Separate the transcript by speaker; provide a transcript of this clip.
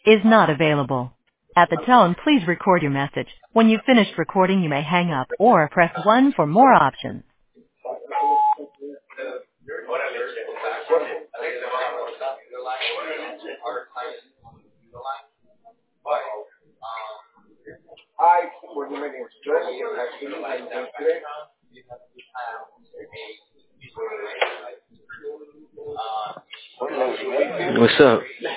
Speaker 1: is not available. At the tone, please record your message. When you've finished recording, you may hang up or press 1 for more options.
Speaker 2: Hi, we're doing today.
Speaker 3: What's up?